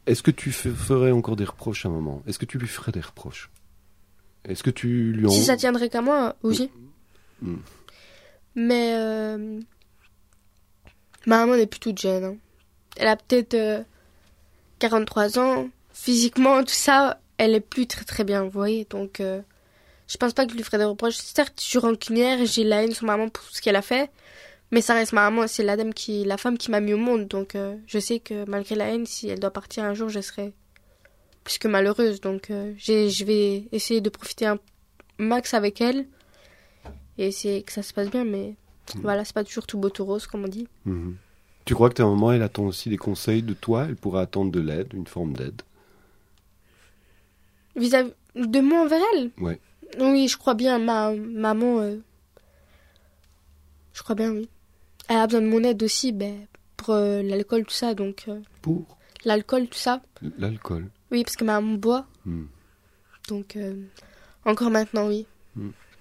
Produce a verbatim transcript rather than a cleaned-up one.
Est-ce que tu f- ferais encore des reproches à maman? Est-ce que tu lui ferais des reproches? Est-ce que tu lui en... Si ça tiendrait qu'à moi, oui. Mm. Mais euh, ma maman n'est plus toute jeune. Hein. Elle a peut-être euh, quarante-trois ans. Physiquement, tout ça, elle est plus très très bien, vous voyez. Donc, euh, je pense pas que je lui ferais des reproches. Certes, je suis rancunière et j'ai la haine sur ma maman pour tout ce qu'elle a fait. Mais ça reste ma maman, c'est la dame qui, la femme qui m'a mis au monde. Donc, euh, je sais que malgré la haine, si elle doit partir un jour, je serai plus que malheureuse. Donc, euh, j'ai, je vais essayer de profiter un max avec elle et essayer que ça se passe bien. Mais mmh. voilà, c'est pas toujours tout beau tout rose, comme on dit. Mmh. Tu crois que ta maman, elle attend aussi des conseils de toi? Elle pourrait attendre de l'aide, une forme d'aide? Vis-à-vis de moi envers elle? Ouais. Oui, je crois bien. Ma maman, euh, je crois bien, oui. Elle a besoin de mon aide aussi, ben, pour euh, l'alcool, tout ça, donc... Euh, pour l'alcool, tout ça. L'alcool? Oui, parce que ma maman boit. Mm. Donc, euh, encore maintenant, oui. Mm.